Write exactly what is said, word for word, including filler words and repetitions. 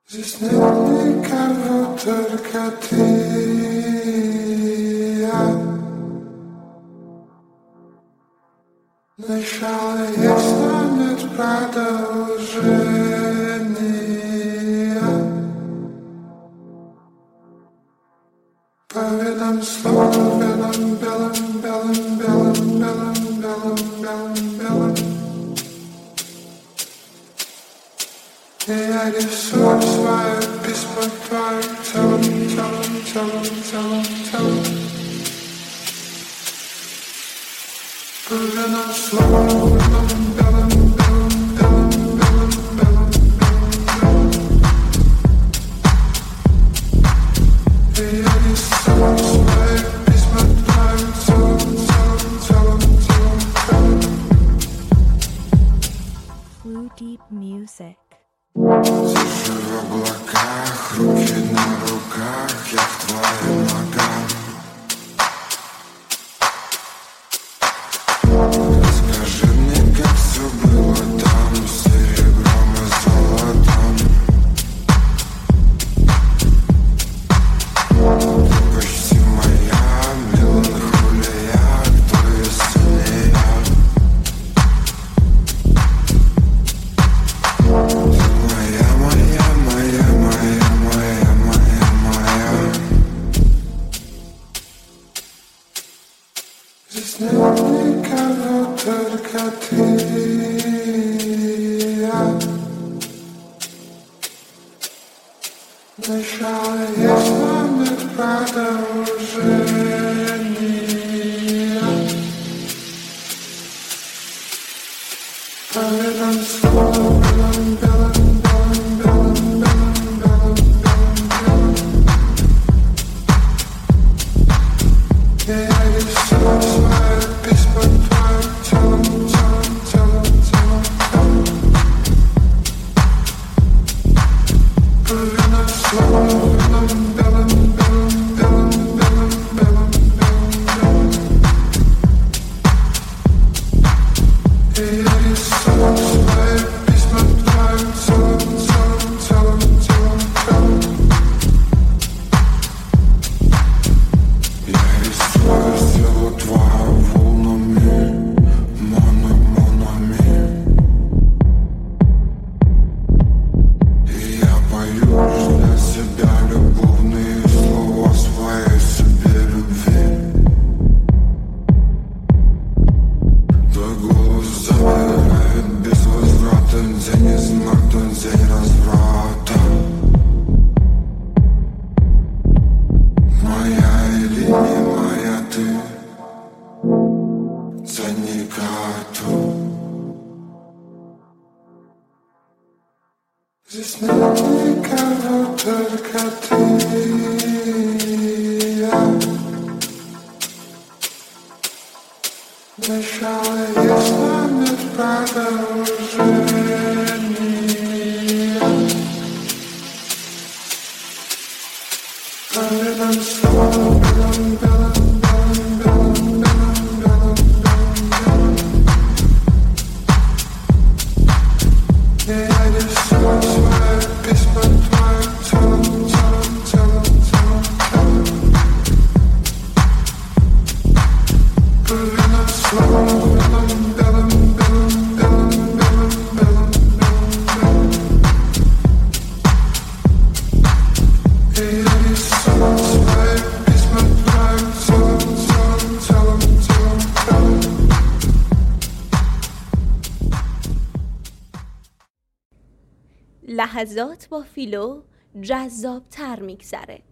Здесь нет никого, только ты и я. Начало есть, но нет продолжения. По венам словно белым, белым, белым, белым, белым, белым, белым, белым. И я рисую свое письмо твоим телом, телом, телом, телом, телом. По венам словно белым, белым, белым, белым, белым, белым, белым. И я рисую свое письмо твоим телом, телом, телом, телом, телом. Flu Deep Music. Сижу в облаках, руки на руках, я к твоим ногам. Расскажи мне, как все было там, с серебром и золотом. Ты почти моя меланхолия, кто если не я? Моя, моя, моя, моя, моя, моя, моя. Здесь нет никого, только ты и я. Начало есть, но нет продолжения. По венам словно белым, белым, белым, белым, белым, белым, белым, белым. И я рисую свое письмо твоим телом, телом, телом, телом, телом. По венам словно белым, белым, белым, белым, белым, белым, белым, белым. И я рисую свое письмо твоим телом, телом, телом, телом, телом. Я рисую силу твою волнами, моно, монами. И я пою для себя любовные слова своей себе любви. Твой голос забирает без возврата, день из марта, день разврата. Моя или не моя ты, заникату. Здесь нет никого, только ты и я. Начало есть, но нет продолжения. По венам словно белым, белым, белым, белым, белым, белым, белым, белым. И я рисую свое письмо твоим телом, телом, телом, телом, телом. По венам словно белым, белым, белым, белым, белым, белым, белым, белым. И я рисую свое письмо твоим телом, телом, телом, телом, телом. لحظات با فیلو جذاب تر میگذره.